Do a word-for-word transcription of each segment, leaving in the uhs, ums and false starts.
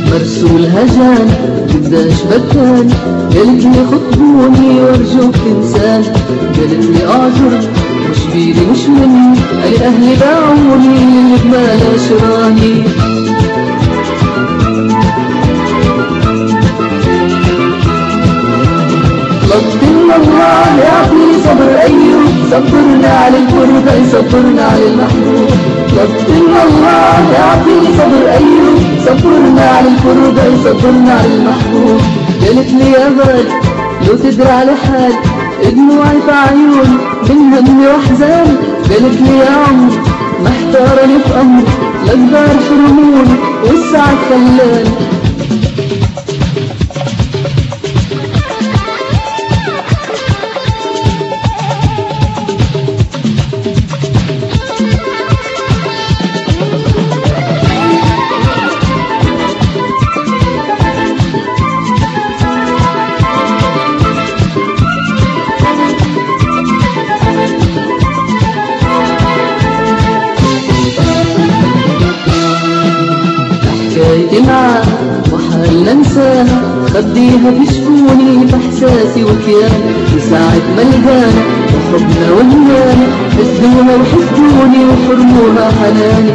مرسول هجان بداش بكان، قالت لي خطبوني وارجوك تنسان، قالت لي اعذر مش بيدي مش مني، قال اهلي باعوني اللي بمالا شراني. طلبت من الله يعطيني صبر ايوب، صبرنا على الفرقة يصبرنا على المحبوب. طلبت من الله يعطيني صبر ايوب، صبرنا على الفرقة يصبرنا على المحبوب. قالت لي يا غالي لو تدري على حالي، دموعي في عيوني من همي واحزاني. قالت لي يا عمري محتارني في امري، الاقدار حرموني والسعد خلاني. حكايتي معاها وحال ننساها، خديها بشكوني بإحساسي وكياني، وساعة ما لقانا وحبنا وهيانا، حسدوها وحسدوني وحرموها حناني.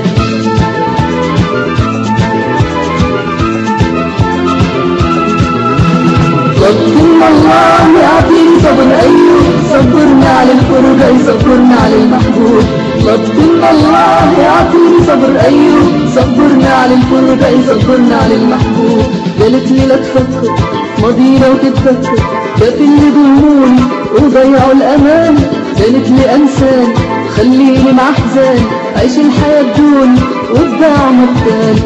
طلبت من الله يعطيني صبر ايوب، صبرنا على الفرقة يصبرنا على المحبوب. طلبت من الله يعطيني صبر ايوب، صبرنا على الفرقة يصبرنا على المحبوب. قالت لي لا تفكر ماضينا وتتذكر، كيف اللي ظلموني وضيعوا الامان. قالت لي انساني خليني مع احزاني، عيش الحياة بدوني وابدا عمر تاني.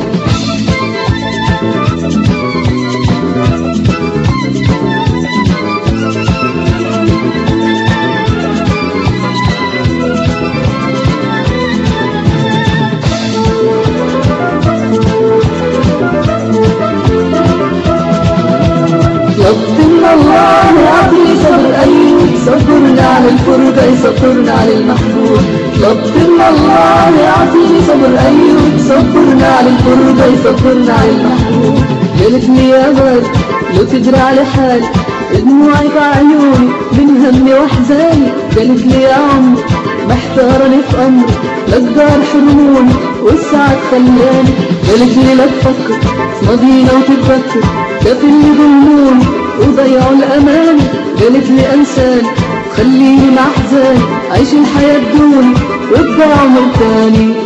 طلبت من الله يعطيني صبر ايوب، صبرنا على الفرقة يصبرنا على المحبوب. طلبت من الله يعطيني صبر ايوب، صبرنا على الفرقة يصبرنا على المحبوب. قالت لي يا غالي لو تدري على حالي، دموعي في عيوني من همي واحزاني. قالت لي يا عمري محتارني في امري، الاقدار حرموني والسعد خلاني. قالت لي لا تفكر ماضينا وتتذكر، كيف اللي ظلموني وضيعوا الامان. قالت لي انساني خليني مع احزاني، عيش الحياة بدوني وابدا عمر تاني.